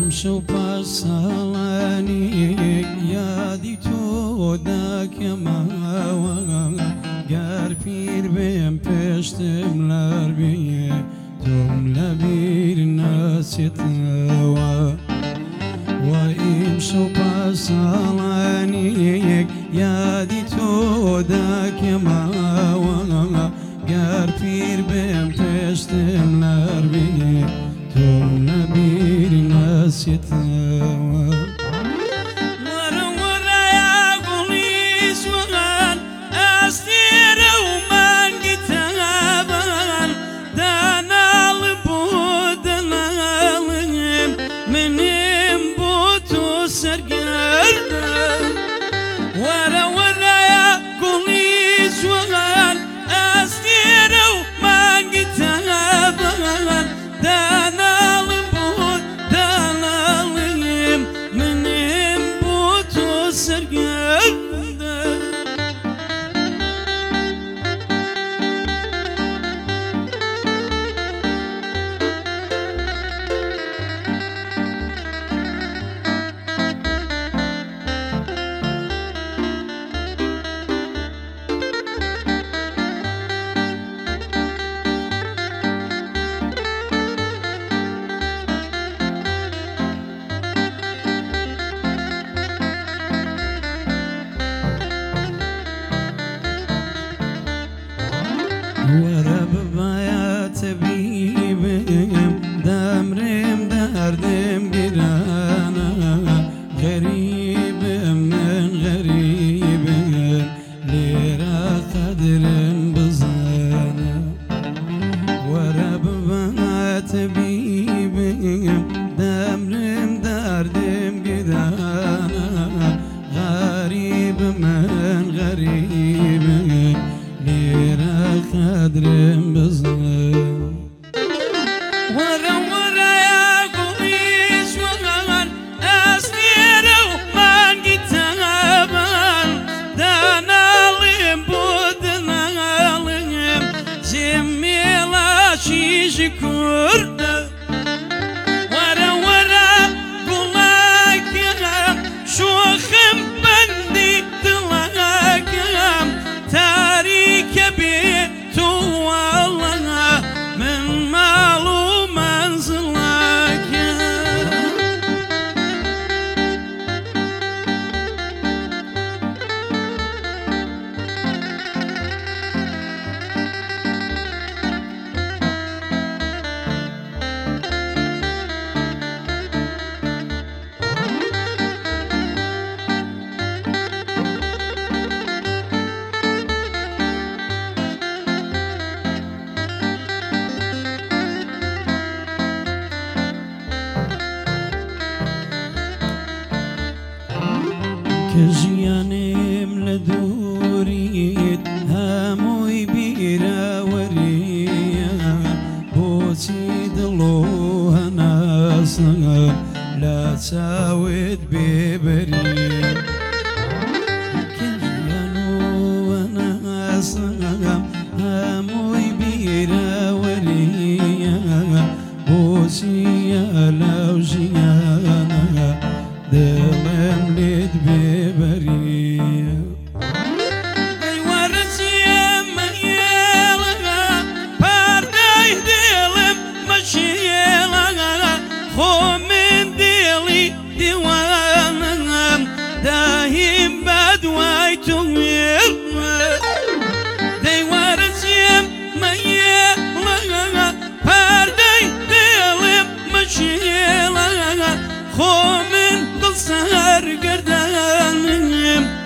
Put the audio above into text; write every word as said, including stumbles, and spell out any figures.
شو پاسالانی یادی تو داکەماوە گەر پیر بێم پێشتم لار بێ تۆم لەبیر ناچێتەوە وەئیم شو پاساڵانیەک یادی تۆ داکەماوە گەر پیر بێم پێشتم لار بێ تۆم لەبیر ناچێتەوە وەرە ببایە تەبیبم دەمرێم دەردێم گرانە غەریبم من غەریبم لێرە قەدرم بزانە وەرە ببایە تەبیبم دەمرێم دەردێم گرانە غەریبم من غەریبم لێرە قەدرم بزن وەرە وەرەیە گوڵی جوان ئەستێرە و مانگی تەبان داناڵێم بۆ دناڵێم جێمێڵاشیژی کوردە وەرە وەرە گوڵاکەم شۆخم بەندی دڵەکەم تاریکە بێ تو والله من ماڵ و مەنزڵەکە کە ژیانێم لە دووریت هەمووی بیراوەریە بۆچی دڵ و هەناسەم لە چاوت بێبەریە کە ژیان و هەناسەم هەمووی بیراوەریە بۆچیە لەو ژیانە دڵم لێت بێبەریە ئەی وەرزیە مەیێڵە پاردەی دڵم مەشێڵە خۆ من دڵی دیوانم داهیم بەدوای تۆ دەی وەرزیە مەیێڵە پاردەی دڵم مەشێڵە خۆ من سەرگەردانم